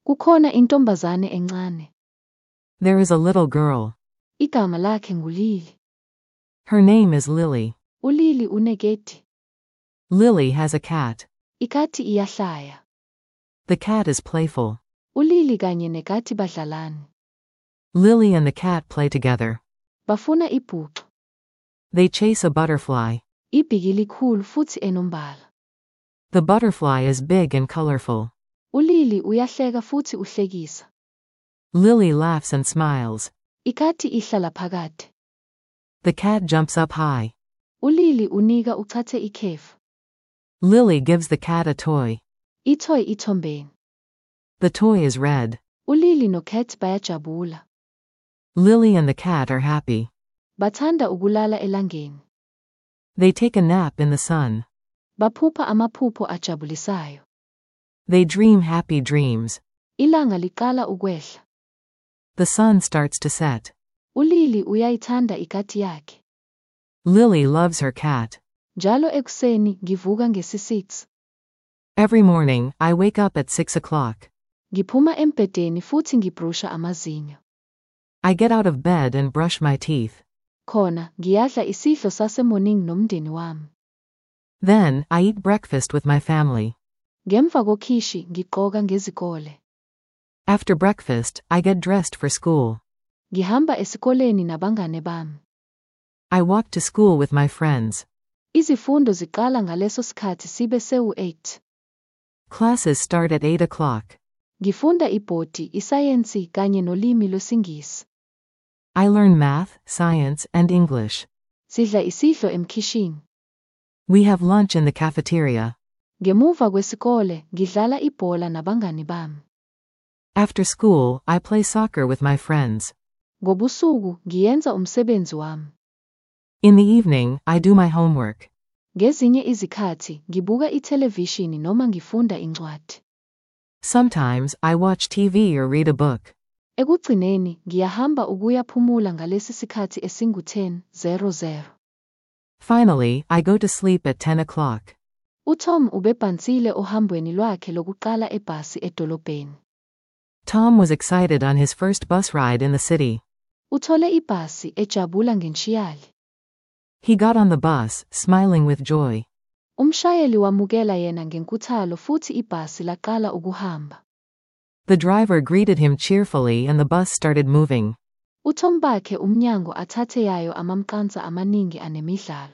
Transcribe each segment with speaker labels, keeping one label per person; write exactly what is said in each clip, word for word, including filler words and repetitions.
Speaker 1: Kukhona intombazane encane.
Speaker 2: There is a little girl.
Speaker 1: Igama lakhe nguLily.
Speaker 2: Her name is Lily.
Speaker 1: uLily uneketi.
Speaker 2: Lily has a cat.
Speaker 1: Ikati iyahlaya.
Speaker 2: The cat is playful.
Speaker 1: uLily kanye nekati badlalana.
Speaker 2: Lily and the cat play together.
Speaker 1: Bafuna ibhuqu.
Speaker 2: They chase a butterfly.
Speaker 1: Ibhiki likhulu futhi enombala.
Speaker 2: The butterfly is big and colorful.
Speaker 1: uLily uyahleka futhi uhlekisa.
Speaker 2: Lily laughs and smiles.
Speaker 1: Ikati ihlala phakathi.
Speaker 2: The cat jumps up high.
Speaker 1: uLily unika uchathe ikhefu.
Speaker 2: Lily gives the cat a toy.
Speaker 1: Ithoy ithombeni.
Speaker 2: The toy is red.
Speaker 1: uLily noCat bayajabula.
Speaker 2: Lily and the cat are happy.
Speaker 1: Bathanda ukulala elangeni.
Speaker 2: They take a nap in the sun.
Speaker 1: Baphupha amaphupho ajabulisayo.
Speaker 2: They dream happy dreams.
Speaker 1: Ilanga liqala ukwehla.
Speaker 2: The sun starts to set.
Speaker 1: uLily uyayithanda ikati yakhe.
Speaker 2: Lily loves her cat.
Speaker 1: Njalo ekuseni ngivuka ngesi six.
Speaker 2: Every morning, I wake up at six o'clock.
Speaker 1: Ngiphuma embedeni futhi ngibrusha amazinyo.
Speaker 2: I get out of bed and brush my teeth.
Speaker 1: Khona ngiyadla isidlo sasemorning nomndeni wami.
Speaker 2: Then, I eat breakfast with my family.
Speaker 1: Ngemva kokhishi ngigqoka ngezikole.
Speaker 2: After breakfast, I get dressed for school.
Speaker 1: Ngihamba esikoleni nabangane bami.
Speaker 2: I walk to school with my friends.
Speaker 1: Izifundo ziqala ngaleso sikhathi sibe sewu eight.
Speaker 2: Classes start at eight o'clock.
Speaker 1: Ngifunda ibhodi, isayensi kanye nolimi lwesingisi.
Speaker 2: I learn math, science, and English.
Speaker 1: Sidla isidlo emkhishini.
Speaker 2: We have lunch in the cafeteria.
Speaker 1: Ngemuva kwesikole ngidlala ibhola nabangani bami.
Speaker 2: After school, I play soccer with my friends.
Speaker 1: Ngobusuku ngiyenza umsebenzi wami.
Speaker 2: In the evening, I do my homework.
Speaker 1: Ngezinye izikhathi ngibuka ithelevishini noma ngifunda incwadi.
Speaker 2: Sometimes, I watch T V or read a book.
Speaker 1: Ekugcineni ngiyahamba ukuyaphumula ngalesi sikhathi esingu ten zero zero.
Speaker 2: Finally, I go to sleep at ten o'clock.
Speaker 1: uTom ubebhansile ohambweni lwakhe lokuqala ebhasi edolobheni.
Speaker 2: Tom was excited on his first bus ride in the city.
Speaker 1: Uthole ibhasi ejabula ngenshiyali.
Speaker 2: He got on the bus, smiling with joy.
Speaker 1: Umshayeli wamukela yena ngenkuthalo futhi ibhasi laqala ukuhamba.
Speaker 2: The driver greeted him cheerfully and the bus started moving.
Speaker 1: uTom bakhe umnyango athathe yayo amamqansa amaningi anemidlalo.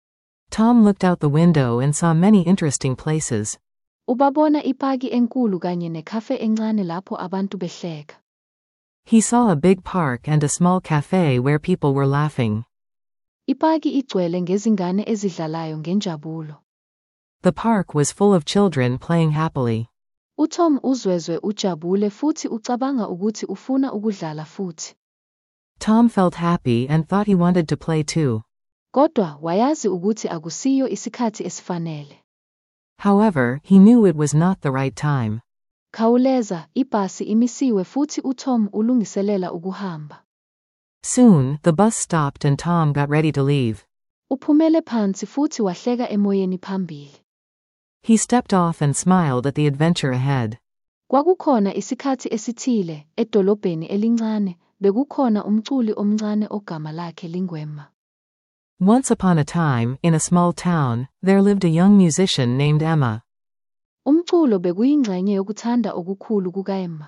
Speaker 2: Tom looked out the window and saw many interesting places.
Speaker 1: Ubabona ipaki enkulu kanye nekhafe encane lapho abantu behleka.
Speaker 2: He saw a big park and a small cafe where people were laughing.
Speaker 1: Ipaki igcwele ngezingane ezidlalayo ngenjabulo.
Speaker 2: The park was full of children playing happily.
Speaker 1: uTom uzwezwe ujabule futhi ucabanga ukuthi ufuna ukudlala futhi.
Speaker 2: Tom felt happy and thought he wanted to play too.
Speaker 1: Kodwa wayazi ukuthi akusiyo isikhathi esifanele.
Speaker 2: However, he knew it was not the right time.
Speaker 1: Khawuleza, ibhasi imisiwe futhi uTom ulungiselela ukuhamba.
Speaker 2: Soon, the bus stopped and Tom got ready to leave.
Speaker 1: Uphumele phansi futhi wahleka emoyeni phambili.
Speaker 2: He stepped off and smiled at the adventure ahead.
Speaker 1: Kwakukhona isikhathi esithile, edolobheni elincane, bekukhona umculi omncane ogama lakhe lingwema.
Speaker 2: Once upon a time, in a small town, there lived a young musician named Emma.
Speaker 1: Umculo bekuyingxenye yokuthanda okukhulu kukaEmma.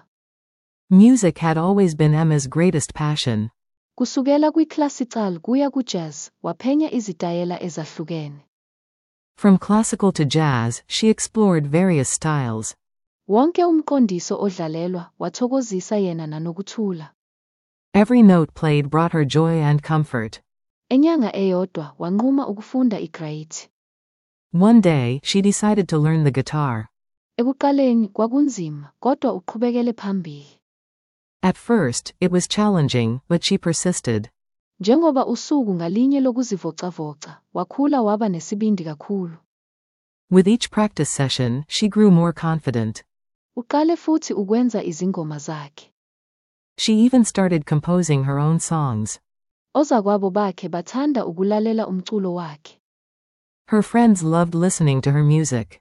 Speaker 2: Music had always been Emma's greatest passion.
Speaker 1: Kusukela kwi-classical kuya ku-jazz, waphenya izitayela ezahlukene.
Speaker 2: From classical to jazz, she explored various styles.
Speaker 1: Wonke umqondiso odlalelwa wathokozisa yena nanokuthula.
Speaker 2: Every note played brought her joy and comfort.
Speaker 1: Enyanga eyodwa wanquma ukufunda igrayiti.
Speaker 2: One day, she decided to learn the guitar.
Speaker 1: Ekuqaleni kwakunzima, kodwa uqhubekele phambili.
Speaker 2: At first, it was challenging, but she persisted.
Speaker 1: Njengoba usuku ngalinye lokuzivocavoca, wakhula waba nesibindi kakhulu.
Speaker 2: With each practice session, she grew more confident.
Speaker 1: Uqale futhi ukwenza izingoma zakhe.
Speaker 2: She even started composing her own songs.
Speaker 1: Ozakwabo bakhe bathanda ukulalela umculo wakhe.
Speaker 2: Her friends loved listening to her music.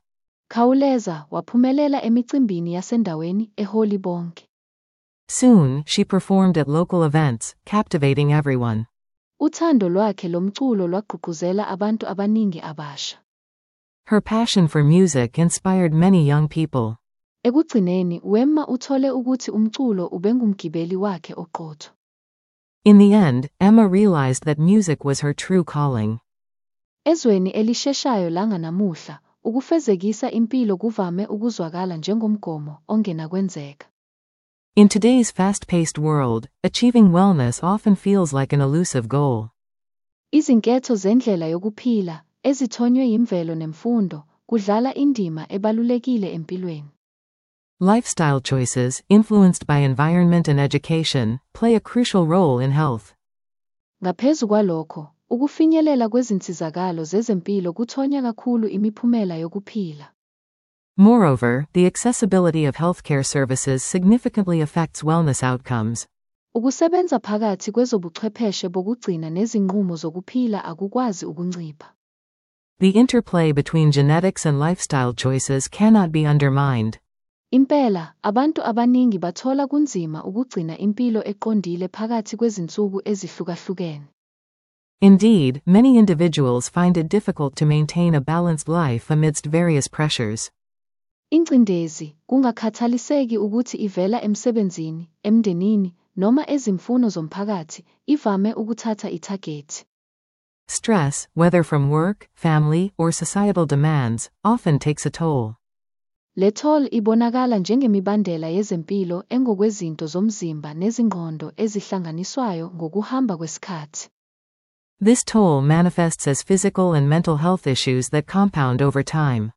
Speaker 1: Khawuleza waphumelela emicimbini yasendaweni eholi bonke.
Speaker 2: Soon, she performed at local events, captivating everyone.
Speaker 1: Uthando lwakhe lomculo lwagqugquzela abantu abaningi abasha.
Speaker 2: Her passion for music inspired many young people.
Speaker 1: Ekugcineni Wema uthole ukuthi umculo ubengumgibeli wakhe oqotho.
Speaker 2: In the end, Emma realized that music was her true calling.
Speaker 1: Ezweni elisheshayo langanamuhla, ukufezekisa impilo kuvame ukuzwakala njengomgomo ongenakwenzeka.
Speaker 2: In today's fast-paced world, achieving wellness often feels like an elusive goal.
Speaker 1: Izinketho zendlela yokuphila, ezithonywe yimvelo nemfundo, kudlala indima ebalulekile empilweni.
Speaker 2: Lifestyle choices, influenced by environment and education, play a crucial role in health.
Speaker 1: Ngaphezu kwalokho, ukufinyelela kwezinsizakalo zezempilo kuthonya kakhulu imiphumela yokuphila.
Speaker 2: Moreover, the accessibility of healthcare services significantly affects wellness outcomes.
Speaker 1: Ukusebenza phakathi kwezobuchwepheshe bokugcina nezinqumo zokuphila akukwazi ukuncipha.
Speaker 2: The interplay between genetics and lifestyle choices cannot be undermined.
Speaker 1: Impela, abantu abaningi bathola kunzima ukugcina impilo eqondile phakathi kwezinsuku ezihlukahlukene.
Speaker 2: Indeed, many individuals find it difficult to maintain a balanced life amidst various pressures.
Speaker 1: Ingcindezi, kungakhathaliseki ukuthi ivela emsebenzini, emndenini, noma ezimfuno zomphakathi, ivame ukuthatha ithagethi.
Speaker 2: Stress, whether from work, family, or societal demands, often takes a toll.
Speaker 1: Le toll ibonakala njengemibandela yezempilo engokwezinto zomzimba nezingqondo ezihlanganiswayo ngokuhamba kwesikhathi.
Speaker 2: This toll manifests as physical and mental health issues that compound over time.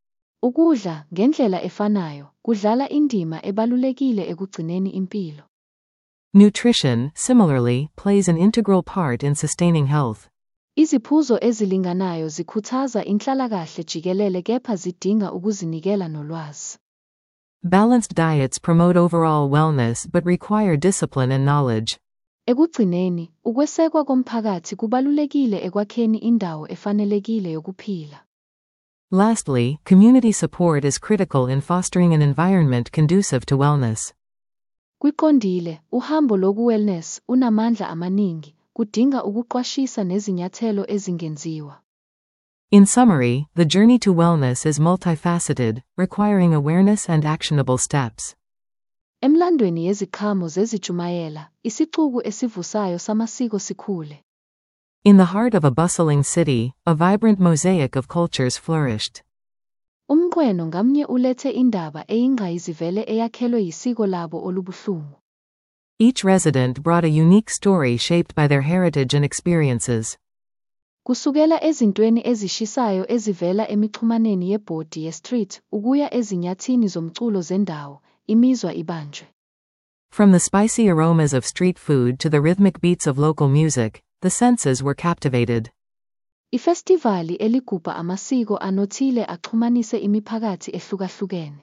Speaker 1: Ukudla ngendlela efanayo kudlala indima ebalulekile ekugcineni impilo.
Speaker 2: Nutrition, similarly, plays an integral part in sustaining health.
Speaker 1: Iziphuzo ezilinganayo zikhuthaza inhlalakahle jikelele kepha zidinga ukuzinikela nolwazi.
Speaker 2: Balanced diets promote overall wellness but require discipline and knowledge.
Speaker 1: Ekugcineni, ukwesekwa komphakathi kubalulekile ekwakheni indawo efanelekile yokuphila.
Speaker 2: Lastly, community support is critical in fostering an environment conducive to wellness.
Speaker 1: Kwiqondile, uhambo loku-wellness unamandla amaningi, kudinga ukuqwashisa nezinyathelo ezingenziwa.
Speaker 2: In summary, the journey to wellness is multifaceted, requiring awareness and actionable steps.
Speaker 1: Emlandweni yeziqhamo zezijumayela, isixuku esivusayo samasiko sikhule.
Speaker 2: In the heart of a bustling city, a vibrant mosaic of cultures flourished.
Speaker 1: Umqweno ngamnye ulethe indaba eyingqayizivele eyakhelwe yisiko labo olubuhlungu.
Speaker 2: Each resident brought a unique story shaped by their heritage and experiences.
Speaker 1: Kusukela ezintweni ezishisayo ezivela emixhumaneni yebhodi ye-street ukuya ezinyathini zomculo zendawo, imizwa ibanjwe.
Speaker 2: From the spicy aromas of street food to the rhythmic beats of local music, the senses were captivated.
Speaker 1: Ifestivali eligubha amasiko anothile axhumanise imiphakathi ehlukahlukene.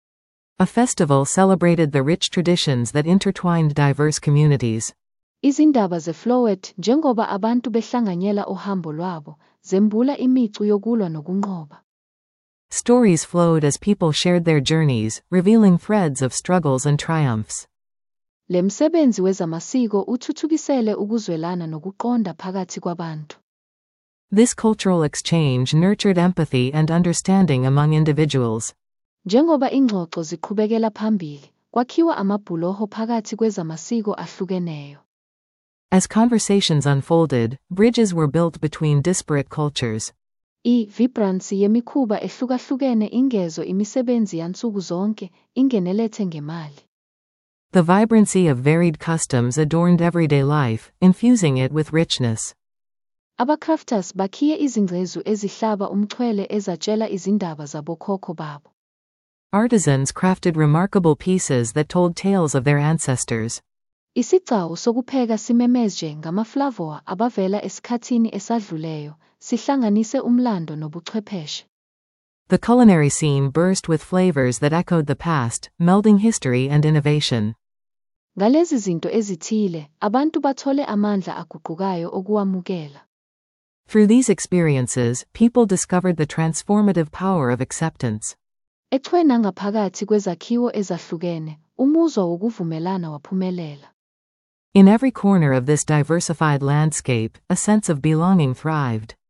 Speaker 2: A festival celebrated the rich traditions that intertwined diverse communities.
Speaker 1: Izindaba zeflowed njengoba abantu behlanganyela uhambo lwabo, zembula imicu yokulwa nokunqoba.
Speaker 2: Stories flowed as people shared their journeys, revealing threads of struggles and triumphs.
Speaker 1: Le msebenzi wezamasiko uthuthukisele ukuzwelana nokuqonda phakathi kwabantu.
Speaker 2: This cultural exchange nurtured empathy and understanding among individuals.
Speaker 1: Njengoba ingxoxo ziqhubekela phambili, kwakhiwa amabhuloho phakathi kwezamasiko ahlukeneyo.
Speaker 2: As conversations unfolded, bridges were built between disparate cultures.
Speaker 1: I-vibrancy yemikhuba ehlukahlukene ingezo imisebenzi yansuku zonke, ingenelethe ngemali.
Speaker 2: The vibrancy of varied customs adorned everyday life, infusing it with richness.
Speaker 1: Aba-crafters bakhiye izingcezu ezihlaba umxhwele ezatshela izindaba zabokhokho babo.
Speaker 2: Artisans crafted remarkable pieces that told tales of their ancestors.
Speaker 1: Isigcawu sokupheka simemezje ngamaflavor abavela esikhathini esadluleyo, sihlanganise umlando nobuchwepheshe.
Speaker 2: The culinary scene burst with flavors that echoed the past, melding history and innovation.
Speaker 1: Ngalezi zinto ezithile, abantu bathole amandla aguqukayo okuwamukela.
Speaker 2: Through these experiences, people discovered the transformative power of acceptance.
Speaker 1: Echwe nangaphakathi kwezakhiwo ezahlukene, umuzwa wokuvumelana waphumelela.
Speaker 2: In every corner of this diversified landscape, a sense of belonging thrived.